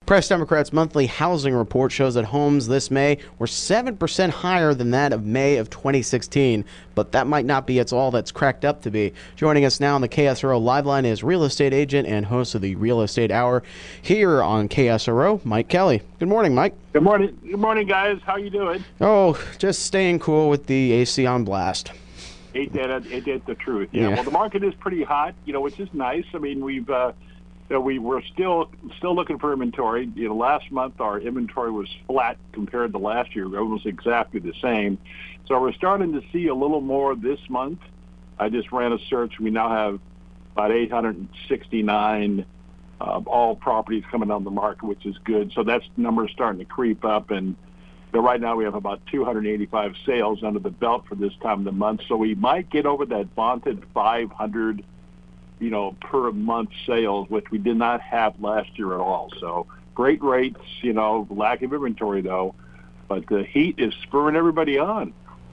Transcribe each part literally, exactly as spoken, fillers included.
Press Democrats' monthly housing report shows that homes this May were seven percent higher than that of May of twenty sixteen, but that might not be it's all that's cracked up to be. Joining us now on the K S R O Live Line is real estate agent and host of the Real Estate Hour here on K S R O, Mike Kelly. Good morning, Mike. Good morning. Good morning, guys. How you doing? Oh, just staying cool with the A C on blast. Ain't that, ain't that the truth? Yeah. Yeah. Well, the market is pretty hot, you know, which is nice. I mean, we've uh, you know, we we're still still looking for inventory. You know, last month our inventory was flat compared to last year, almost exactly the same. So we're starting to see a little more this month. I just ran a search. We now have about eight hundred sixty-nine uh, all properties coming on the market, which is good. So that's numbers starting to creep up, and but right now we have about two hundred eighty-five sales under the belt for this time of the month. So we might get over that vaunted five hundred, you know, per month sales, which we did not have last year at all. So great rates, you know, lack of inventory though, but the heat is spurring everybody on.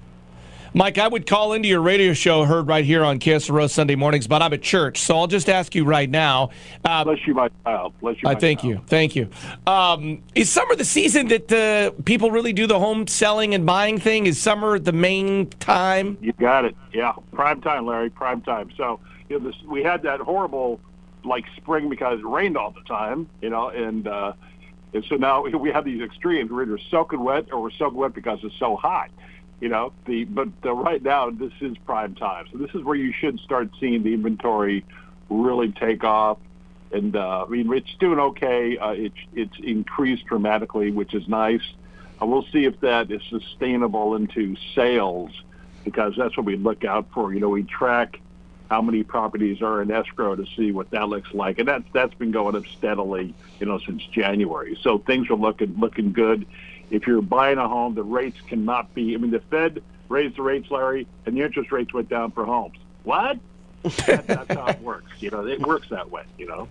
Mike, I would call into your radio show heard right here on K S R O Sunday mornings, but I'm at church, so I'll just ask you right now. Uh, Bless you, my child. Bless you, my I thank child. you. Thank you. Um, is summer the season that uh, people really do the home selling and buying thing? Is summer the main time? You got it. Yeah, prime time, Larry, prime time. So you know, this, we had that horrible like spring because it rained all the time, you know, and uh, and so now we have these extremes. We're either soaking wet or we're soaking wet because it's so hot. You know, the but the, right now this is prime time, so this is where you should start seeing the inventory really take off. And uh, I mean, it's doing okay. Uh, it's it's increased dramatically, which is nice. And we'll see if that is sustainable into sales, because that's what we look out for. You know, we track how many properties are in escrow to see what that looks like, and that's that's been going up steadily, you know, since January. So things are looking looking good. If you're buying a home, the rates cannot be. I mean, the Fed raised the rates, Larry, and the interest rates went down for homes. What? that, that's how it works. You know, it works that way. You know.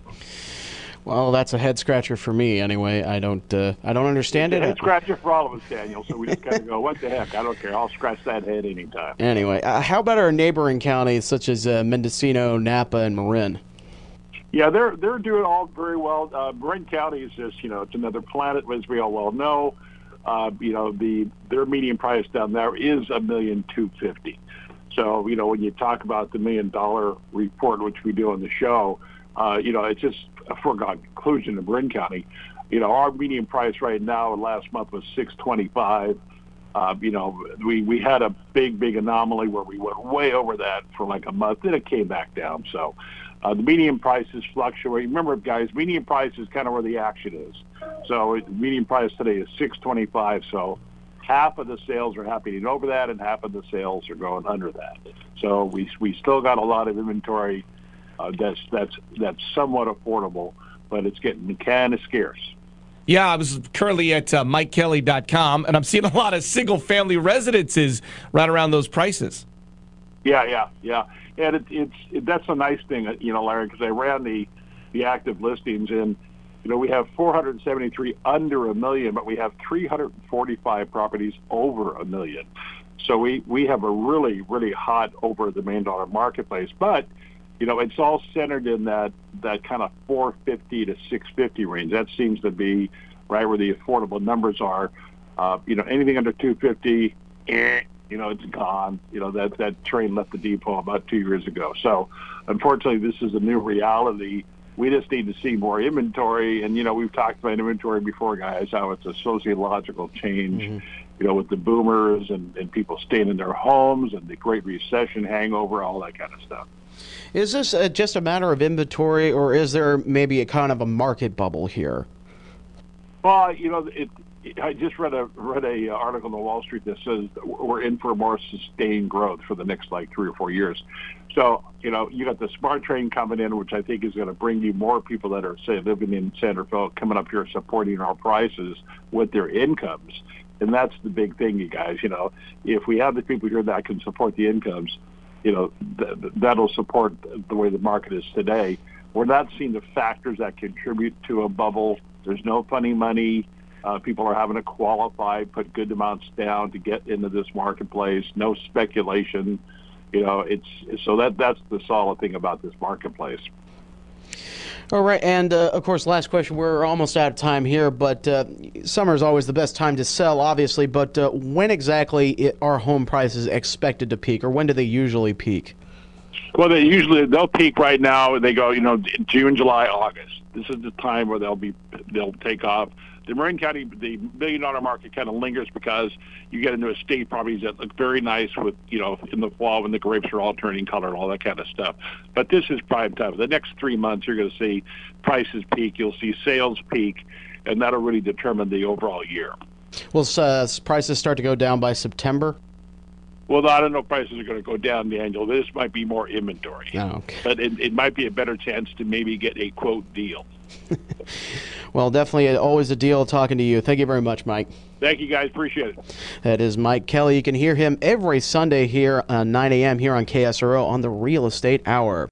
Well, that's a head scratcher for me. Anyway, I don't, uh, I don't understand it's it. a head scratcher for all of us, Daniel. So we just kind of go, what the heck? I don't care. I'll scratch that head anytime. Anyway, uh, how about our neighboring counties such as uh, Mendocino, Napa, and Marin? Yeah, they're they're doing all very well. Uh, Marin County is just, you know, it's another planet, as we all well know. Uh, you know, the their median price down there is a million two fifty. So, you know, when you talk about the million dollar report, which we do on the show, uh, you know, it's just a foregone conclusion in Marin County. You know, our median price right now last month was six twenty five. Uh, you know, we we had a big big anomaly where we went way over that for like a month, then it came back down. So. Uh, the median prices fluctuate. Remember, guys, median price is kind of where the action is. So median price today is six twenty-five. So half of the sales are happening over that, and half of the sales are going under that. So we we still got a lot of inventory uh, that's that's that's somewhat affordable, but it's getting kind of scarce. Yeah, I was currently at uh, mike kelly dot com, and I'm seeing a lot of single-family residences right around those prices. Yeah, yeah, yeah. And it, it's it, that's a nice thing, you know, Larry, because I ran the the active listings, and you know we have four hundred seventy-three under a million, but we have three hundred forty-five properties over a million. So we we have a really really hot over the million dollar marketplace. But you know it's all centered in that that kind of four fifty to six fifty range. That seems to be right where the affordable numbers are. Uh, you know anything under two fifty. Eh, You know, it's gone. You know, that, that train left the depot about two years ago. So, unfortunately, this is a new reality. We just need to see more inventory. And, you know, we've talked about inventory before, guys, how it's a sociological change, mm-hmm. you know, with the boomers and, and people staying in their homes and the Great Recession hangover, all that kind of stuff. Is this uh, just a matter of inventory, or is there maybe a kind of a market bubble here? Well, you know, it, I just read a read a article in the Wall Street that says that we're in for more sustained growth for the next like three or four years. So, you know, you got the smart train coming in, which I think is going to bring you more people that are, say, living in Santa Fe, coming up here supporting our prices with their incomes. And that's the big thing, you guys. You know, if we have the people here that can support the incomes, you know, th- that'll support the way the market is today. We're not seeing the factors that contribute to a bubble. There's no funny money. Uh, people are having to qualify, put good amounts down to get into this marketplace. No speculation. You know, it's so that that's the solid thing about this marketplace. All right, and uh, of course, last question. We're almost out of time here, but uh, summer is always the best time to sell, obviously. But uh, when exactly it, are home prices expected to peak, or when do they usually peak? Well, they usually they'll peak right now. They go, you know, June, July, August. This is the time where they'll be they'll take off. The Marin County, the million dollar market kind of lingers because you get into estate properties that look very nice with, you know, in the fall when the grapes are all turning color and all that kind of stuff. But this is prime time. The next three months, you're going to see prices peak. You'll see sales peak, and that'll really determine the overall year. Will uh, prices start to go down by September? Well, I don't know if prices are going to go down, Daniel. This might be more inventory. Oh, okay. But it, it might be a better chance to maybe get a, quote, deal. Well, definitely always a deal talking to you. Thank you very much, Mike. Thank you, guys. Appreciate it. That is Mike Kelly. You can hear him every Sunday here at nine a.m. here on K S R O on the Real Estate Hour.